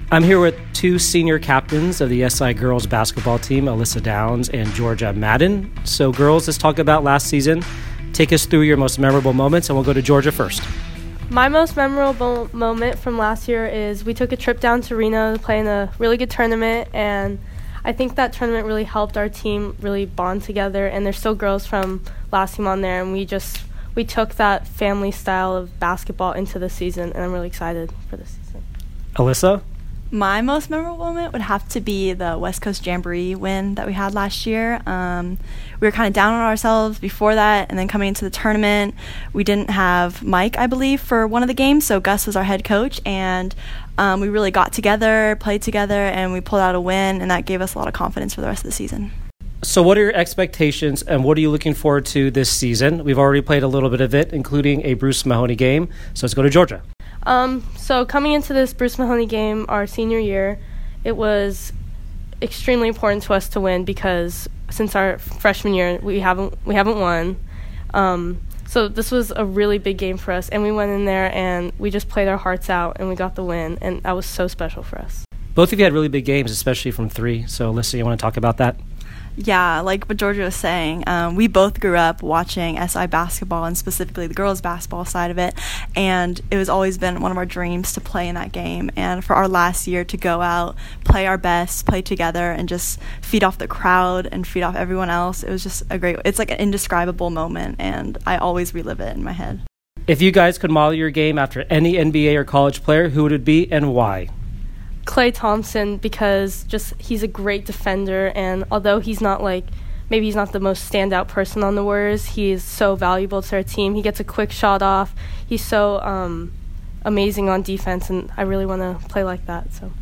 I'm here with two senior captains of the SI girls basketball team, Alyssa Downs and Georgia Madden. So girls, let's talk about last season. Take us through your most memorable moments, and we'll go to Georgia first. My most memorable moment from last year is we took a trip down to Reno to play in a really good tournament, and I think that tournament really helped our team really bond together, and there's still girls from last team on there, and we took that family style of basketball into the season, and I'm really excited for this season. Alyssa? My most memorable moment would have to be the West Coast Jamboree win that we had last year. We were kind of down on ourselves before that, and then coming into the tournament, we didn't have Mike, I believe, for one of the games, so Gus was our head coach, and we really got together, played together, and we pulled out a win, and that gave us a lot of confidence for the rest of the season. So what are your expectations, and what are you looking forward to this season? We've already played a little bit of it, including a Bruce Mahoney game, so let's go to Georgia. So coming into this Bruce Mahoney game our senior year, it was extremely important to us to win because since our freshman year we haven't won. So this was a really big game for us, and we went in there and we just played our hearts out and we got the win, and that was so special for us. Both of you had really big games, especially from three. So Alyssa, you want to talk about that? Yeah, like what Georgia was saying, we both grew up watching SI basketball and specifically the girls' basketball side of it, and it was always been one of our dreams to play in that game. And for our last year to go out, play our best, play together, and just feed off the crowd and feed off everyone else, it was just it's like an indescribable moment, and I always relive it in my head. If you guys could model your game after any NBA or college player, who would it be and why? Klay Thompson, because he's a great defender, and although he's not maybe he's not the most standout person on the Warriors, he is so valuable to our team. He gets a quick shot off. He's so amazing on defense, and I really want to play like that. So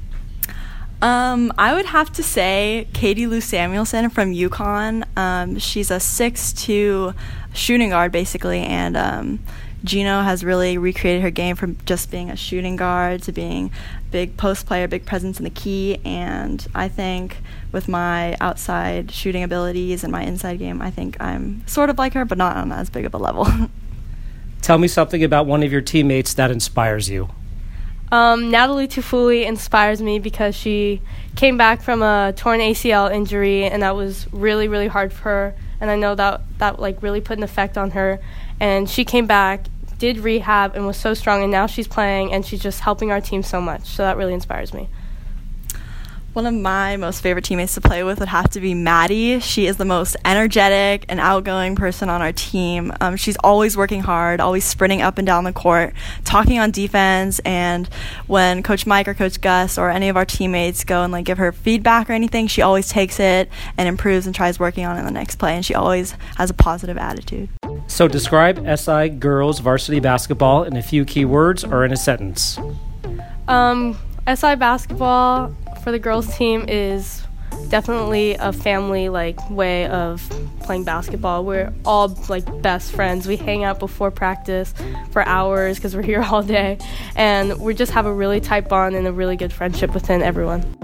I would have to say Katie Lou Samuelson from UConn. She's a 6'2" shooting guard basically, and Gino has really recreated her game from just being a shooting guard to being big post player, big presence in the key, and I think with my outside shooting abilities and my inside game, I think I'm sort of like her, but not on as big of a level. Tell me something about one of your teammates that inspires you. Natalie Tufuli inspires me because she came back from a torn ACL injury, and that was really, really hard for her, and I know that really put an effect on her, and she came back, did rehab, and was so strong, and now she's playing, and she's just helping our team so much, so that really inspires me. One of my most favorite teammates to play with would have to be Maddie. She is the most energetic and outgoing person on our team. She's always working hard, always sprinting up and down the court, talking on defense, and when Coach Mike or Coach Gus or any of our teammates go and give her feedback or anything, she always takes it and improves and tries working on it in the next play, and she always has a positive attitude. So describe SI girls varsity basketball in a few key words or in a sentence. SI basketball for the girls team is definitely a family way of playing basketball. We're all best friends. We hang out before practice for hours because we're here all day, and we just have a really tight bond and a really good friendship within everyone.